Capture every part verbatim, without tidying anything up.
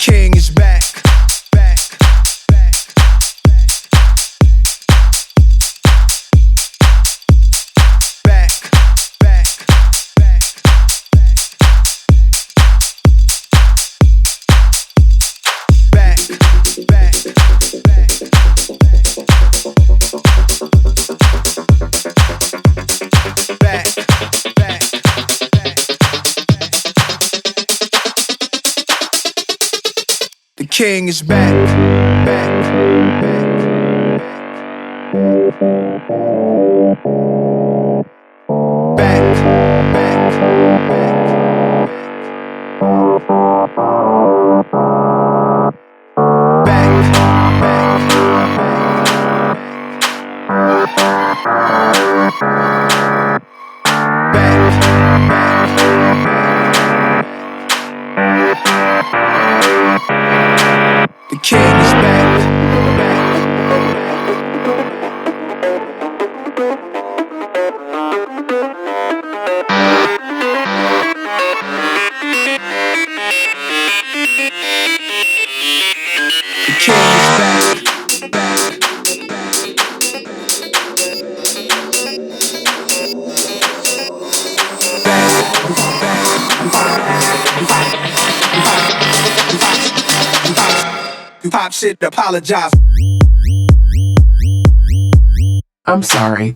king is back. Back, back, back, back, back, back, back, back. The king is back, back, back, back, back, the king is back. The king is back. Pop shit, apologize. I'm sorry.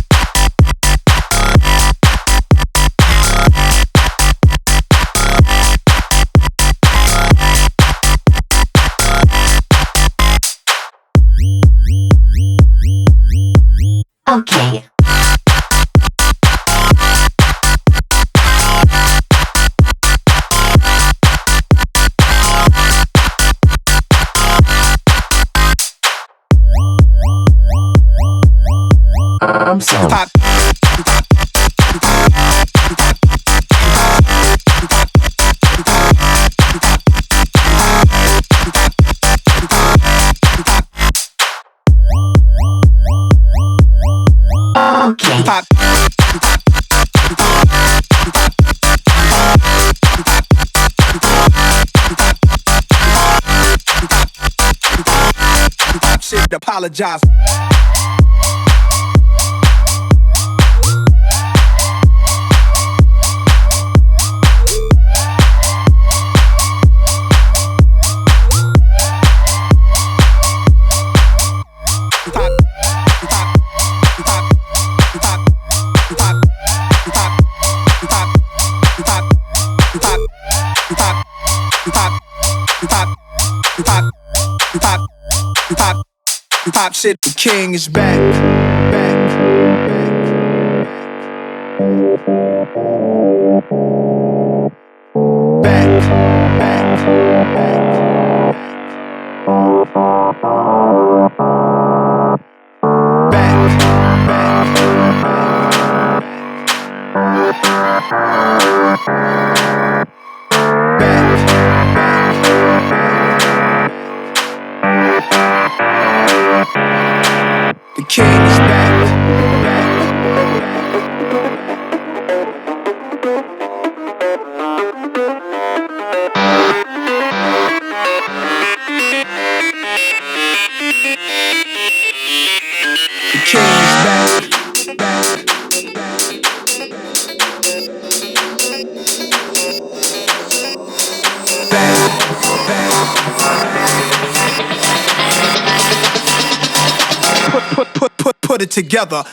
Okay. I'm sorry. Pop. Okay. Pop. Pop shit, apologize. Pop shit, the king is back. Back, back, back, the king is back. The king is back. Back, back. Put, put, put, put, put it together.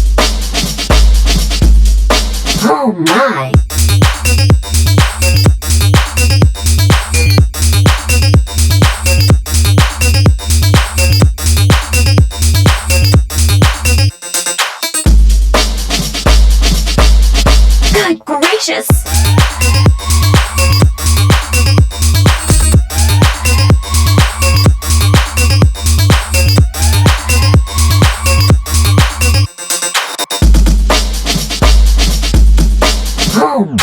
Oh my. Good gracious. Oh.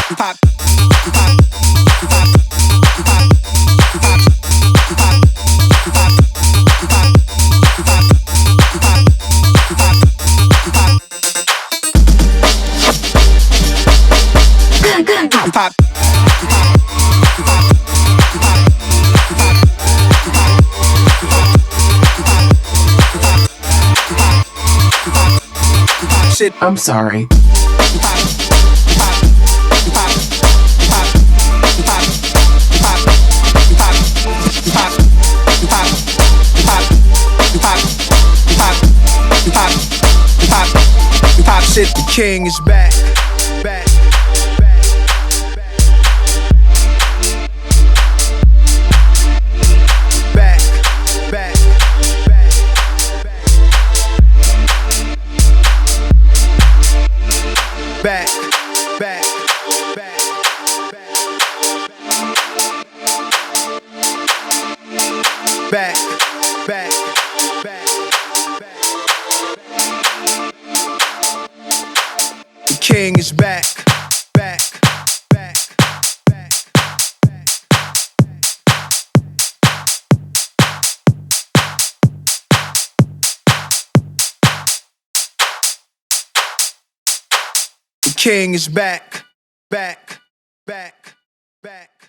shit. I'm sorry. Pop shit, the king is back. Back. Back. Back. Back. Back. Back. Back. Back. The king is back. Back. Back. Back. The king is back. Back. Back. Back.